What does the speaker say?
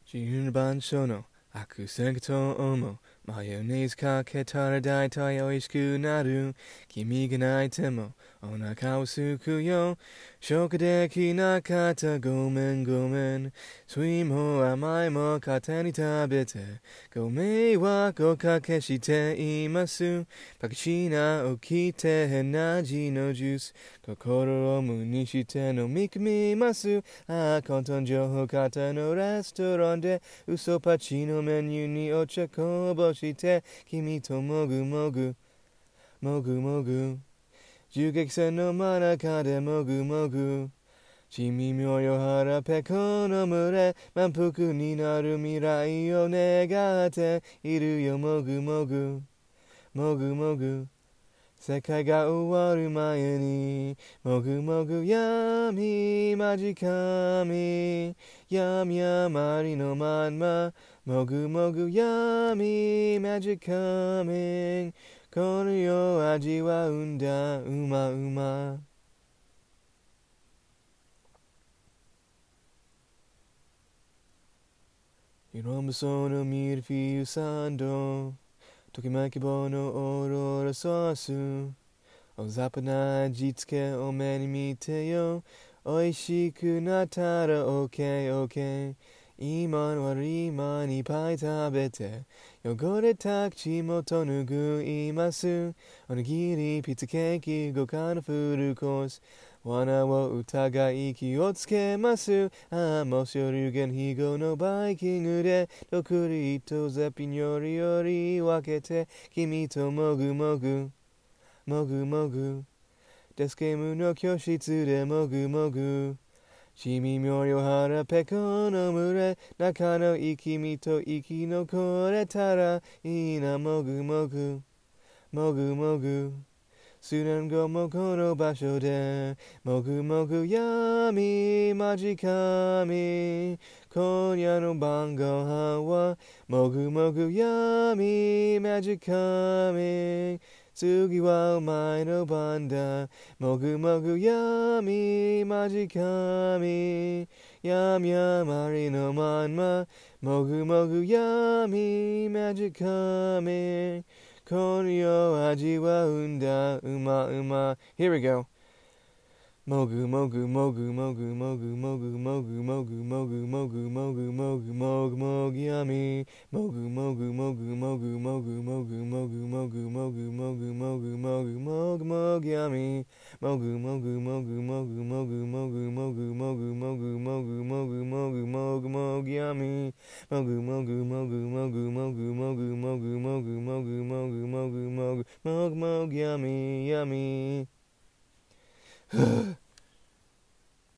自番所の悪戦ともマヨネーズかけたら大体美味しくなる。君が泣いてもお腹をすくよ。消化できなかったごめんごめん。酸いも甘いも勝手に食べてご迷惑をおかけしています。パクチーナ起きて変な味のジュース心を無にして飲み込みます。ああ混沌情報型のレストランで嘘パチのメニューにお茶こぼして君ともぐもぐもぐもぐ銃撃戦の真中でもぐもぐ地味妙よ腹ペコの群れ満腹になる未来を願っているよもぐもぐもぐもぐ世界が終わる前にもぐもぐ闇間近み闇余りのまんまもぐもぐ闇マジカミこの世味わうんだうまうま色無双のミルフィーユサンドときめき棒のオーロラソース大雑把な味付けを目に見てよ美味しくなったら OKOK 今の悪い間にパイ食べて汚れた口元拭いますおにぎりピザケーキ豪華なフルコース罠を疑い気をつけますああもし流言飛行のバイキングで6リと絶品料理より分けて君ともぐもぐもぐもぐデスゲームの教室でもぐもぐ地味妙よ腹ペコの群れ中の生き身と生き残れたらいいなもぐもぐもぐもぐ数年後もこの場所でもぐもぐ闇間近み今夜の晩ご飯はもぐもぐ闇間近み次はお前の番だもぐもぐ闇間近み闇余りのまんまもぐもぐ闇間近みこの世味わうんだうまうま Here we go もぐもぐもぐもぐもぐもぐもぐもぐもぐもぐもぐもぐもぐもぐやみもぐもぐもぐもぐもぐもぐもぐもぐもぐもぐもぐもぐもぐもぐやみもぐもぐもぐもぐもぐもぐもぐもぐもぐもぐもぐもぐもぐもぐやみもぐもぐもぐもぐもぐもぐもぐもぐもぐもぐもぐもぐもぐもぐやみやみ